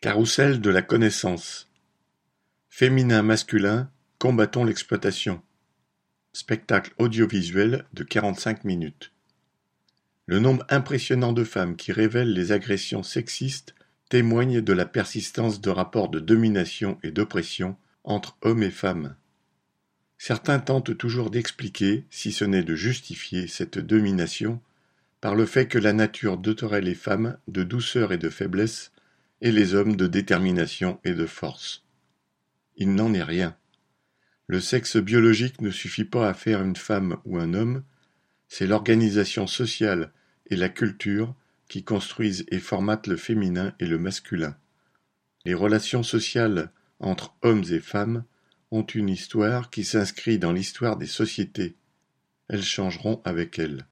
Carrousel de la connaissance. Féminin-masculin, combattons l'exploitation. Spectacle audiovisuel de 45 minutes. Le nombre impressionnant de femmes qui révèlent les agressions sexistes témoigne de la persistance de rapports de domination et d'oppression entre hommes et femmes. Certains tentent toujours d'expliquer, si ce n'est de justifier, cette domination par le fait que la nature doterait les femmes de douceur et de faiblesse et les hommes de détermination et de force. Il n'en est rien. Le sexe biologique ne suffit pas à faire une femme ou un homme, c'est l'organisation sociale et la culture qui construisent et formatent le féminin et le masculin. Les relations sociales entre hommes et femmes ont une histoire qui s'inscrit dans l'histoire des sociétés. Elles changeront avec elles.